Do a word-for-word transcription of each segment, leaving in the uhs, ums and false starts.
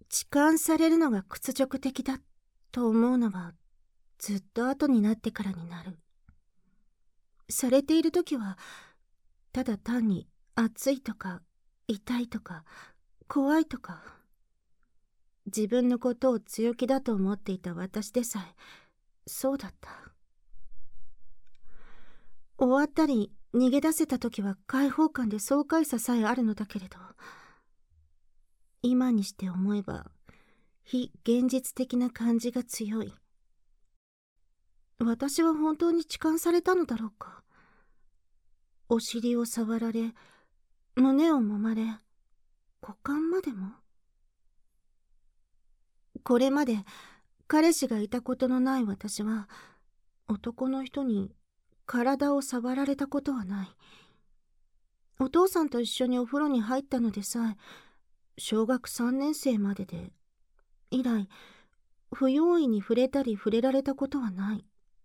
痴漢されるのが屈辱的だと思うのはずっと後になってからになる。されている時はただ単に熱いとか痛いとか怖いとか、自分のことを強気だと思っていた私でさえそうだった。終わったり逃げ出せた時は解放感で爽快ささえあるのだけれど、今にして思えば非現実的な感じが強い。私は本当に痴漢されたのだろうか。お尻を触られ、胸を揉まれ、股間までも。これまで彼氏がいたことのない私は、男の人に体を触られたことはない。お父さんと一緒にお風呂に入ったのでさえ、小学さんねん生までで、以来、不用意に触れたり触れられたことはない。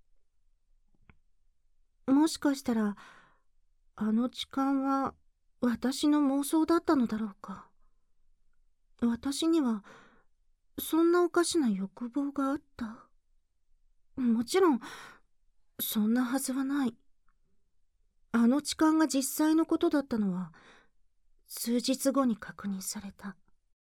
もしかしたら、あの痴漢は私の妄想だったのだろうか。私には、そんなおかしな欲望があった。もちろん、そんなはずはない。あの痴漢が実際のことだったのは、数日後に確認された。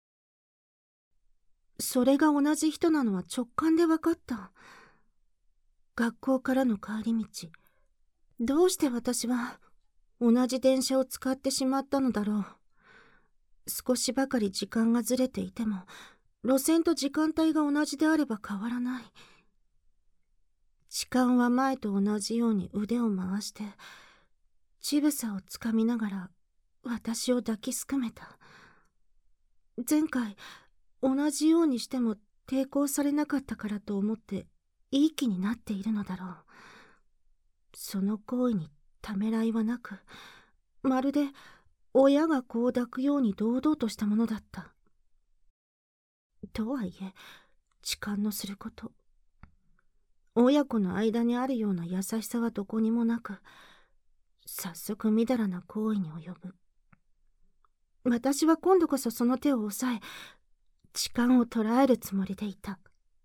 それが同じ人なのは直感で分かった。学校からの帰り道、どうして私は同じ電車を使ってしまったのだろう。少しばかり時間がずれていても、路線と時間帯が同じであれば変わらない。痴漢は前と同じように腕を回して、乳房をつかみながら私を抱きすくめた。前回、同じようにしても抵抗されなかったからと思っていい気になっているのだろう。その行為にためらいはなく、まるで親が子を抱くように堂々としたものだった。とはいえ、痴漢のすること、親子の間にあるような優しさはどこにもなく、早速みだらな行為に及ぶ。私は今度こそその手を押さえ、痴漢を捕らえるつもりでいた。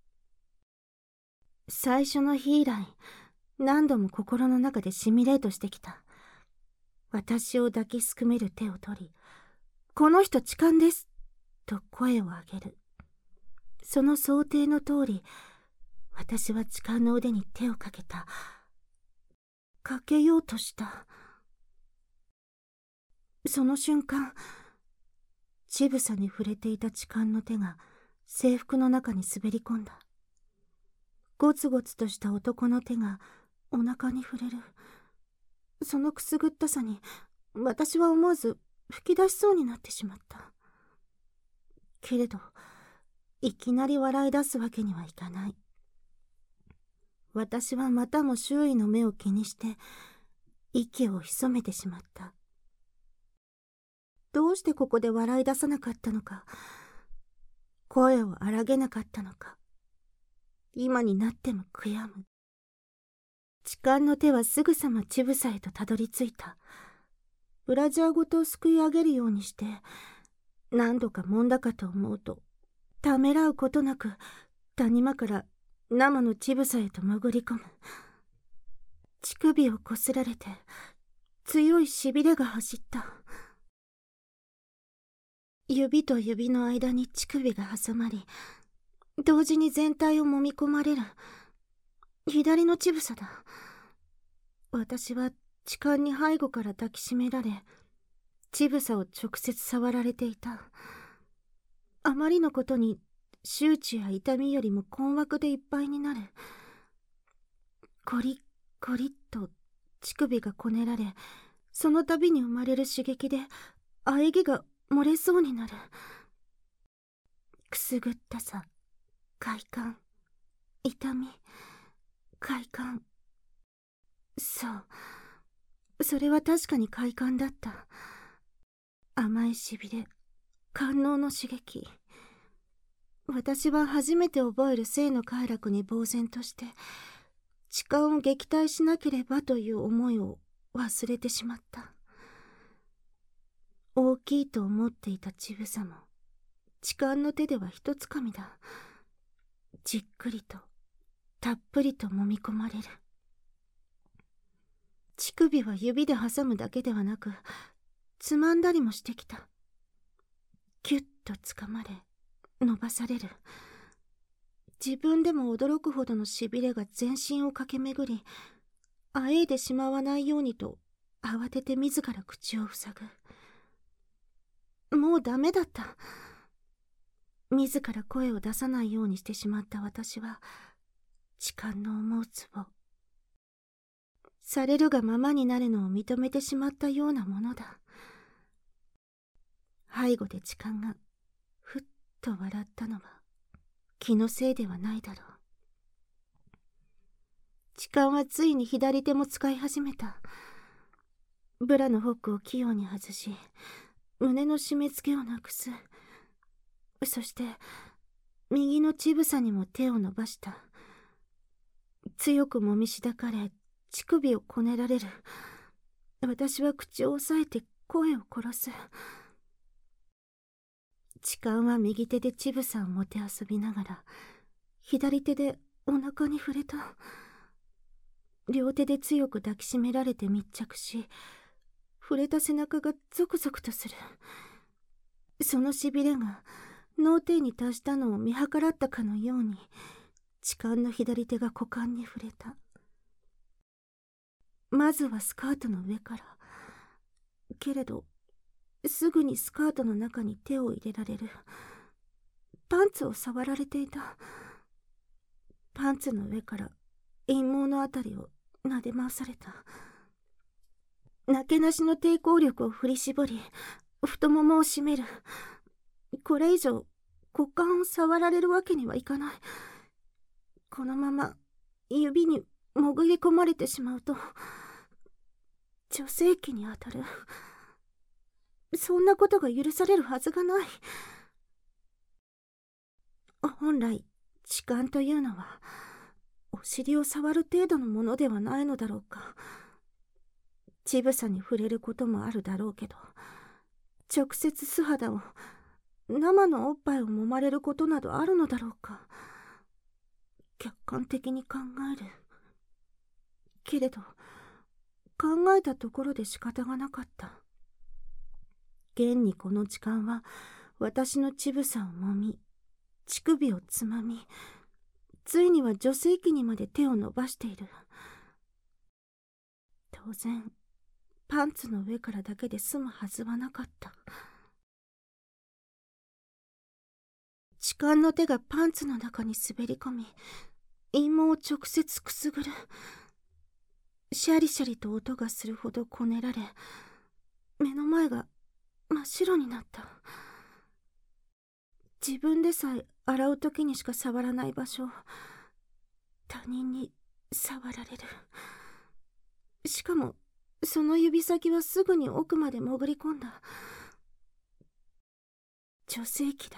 最初の日以来、何度も心の中でシミュレートしてきた。私を抱きすくめる手を取り、この人痴漢ですと声を上げる。その想定の通り、私は痴漢の腕に手をかけた。かけようとした。その瞬間、乳房に触れていた痴漢の手が制服の中に滑り込んだ。ゴツゴツとした男の手がお腹に触れる。そのくすぐったさに私は思わず吹き出しそうになってしまった。けれど、いきなり笑い出すわけにはいかない。私はまたも周囲の目を気にして息を潜めてしまった。どうしてここで笑い出さなかったのか、声を荒げなかったのか、今になっても悔やむ。痴漢の手はすぐさま乳房へとたどり着いた。ブラジャーごとすくい上げるようにして、何度か揉んだかと思うと、ためらうことなく谷間から生の乳房へと潜り込む。乳首をこすられて強いしびれが走った。指と指の間に乳首が挟まり、同時に全体を揉み込まれる。左の乳房だ。私は痴漢に背後から抱きしめられ、乳房を直接触られていた。あまりのことに羞恥や痛みよりも困惑でいっぱいになる。コリッコリッと乳首がこねられ、その度に生まれる刺激で喘ぎが漏れそうになる。くすぐったさ、快感、痛み、快感。そう、それは確かに快感だった。甘いしびれ、官能の刺激。私は初めて覚える性の快楽に呆然として、痴漢を撃退しなければという思いを忘れてしまった。大きいと思っていた乳房も痴漢の手では一つかみだ。じっくりとたっぷりと揉み込まれる。乳首は指で挟むだけではなく、つまんだりもしてきた。キュッとつかまれ、伸ばされる。自分でも驚くほどのしびれが全身を駆け巡り、あえいでしまわないようにと慌てて自ら口を塞ぐ。もうダメだった。自ら声を出さないようにしてしまった私は、痴漢の思うつぼ、されるがままになるのを認めてしまったようなものだ。背後で痴漢がふっと笑ったのは気のせいではないだろう。痴漢はついに左手も使い始めた。ブラのホックを器用に外し、胸の締め付けをなくす。そして右の乳房にも手を伸ばした。強くもみしだかれ、乳首をこねられる。私は口を押さえて声を殺す。痴漢は右手で乳房をもてあそびながら、左手でお腹に触れた。両手で強く抱きしめられて密着し、触れた背中がゾクゾクとする。そのしびれが脳天に達したのを見計らったかのように、痴漢の左手が股間に触れた。まずはスカートの上から。けれど、すぐにスカートの中に手を入れられる。パンツを触られていた。パンツの上から陰毛のあたりを撫で回された。なけなしの抵抗力を振り絞り、太ももを締める。これ以上股間を触られるわけにはいかない。このまま指に潜り込まれてしまうと女性器に当たる。そんなことが許されるはずがない。本来痴漢というのはお尻を触る程度のものではないのだろうか。乳房に触れることもあるだろうけど、直接素肌を、生のおっぱいを揉まれることなどあるのだろうか。客観的に考える。けれど考えたところで仕方がなかった。現にこの痴漢は私の乳房を揉み、乳首をつまみ、ついには女性器にまで手を伸ばしている。当然パンツの上からだけで済むはずはなかった。痴漢の手がパンツの中に滑り込み、陰毛を直接くすぐる。シャリシャリと音がするほどこねられ、目の前が真っ白になった。自分でさえ洗う時にしか触らない場所を他人に触られる。しかもその指先はすぐに奥まで潜り込んだ。女性器だ。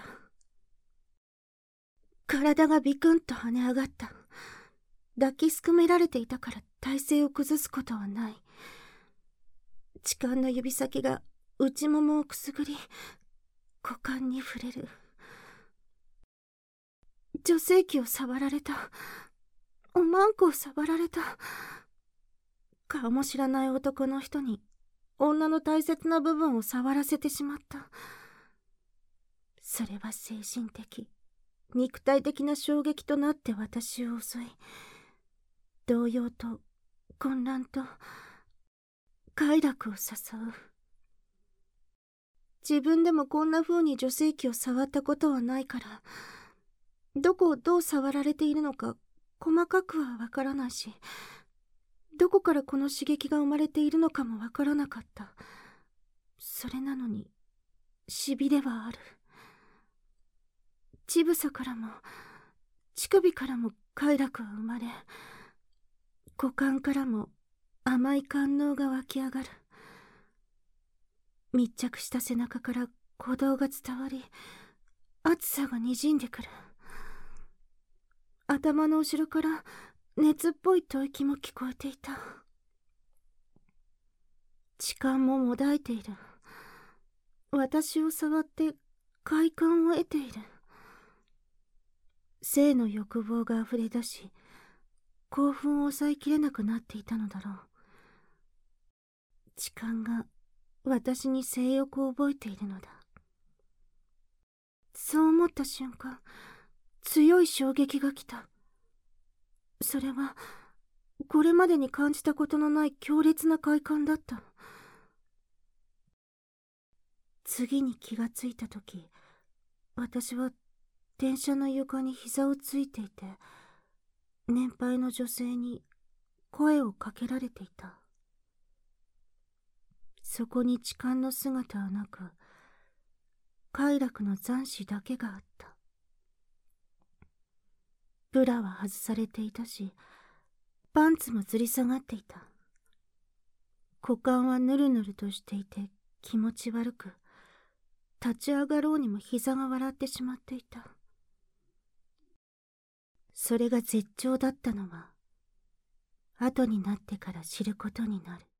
体がビクンと跳ね上がった。抱きすくめられていたから体勢を崩すことはない。痴漢の指先が内ももをくすぐり、股間に触れる。女性器を触られた。おまんこを触られた。顔も知らない男の人に女の大切な部分を触らせてしまった。それは精神的、肉体的な衝撃となって私を襲い、動揺と混乱と快楽を誘う。自分でもこんな風に女性器を触ったことはないから、どこをどう触られているのか細かくはわからないし、どこからこの刺激が生まれているのかもわからなかった。それなのにしびれはある。乳房からも乳首からも快楽は生まれ、股間からも甘い感動が湧き上がる。密着した背中から鼓動が伝わり、熱さがにじんでくる。頭の後ろから熱っぽい吐息も聞こえていた。痴漢ももだいている。私を触って快感を得ている。性の欲望があふれ出し、興奮を抑えきれなくなっていたのだろう。痴漢が私に性欲を覚えているのだ。そう思った瞬間、強い衝撃が来た。それはこれまでに感じたことのない強烈な快感だった。次に気がついたとき、私は電車の床に膝をついていて、年配の女性に声をかけられていた。そこに痴漢の姿はなく、快楽の残滓だけがあった。ブラは外されていたし、パンツもずり下がっていた。股間はぬるぬるとしていて気持ち悪く、立ち上がろうにも膝が笑ってしまっていた。それが絶頂だったのは、後になってから知ることになる。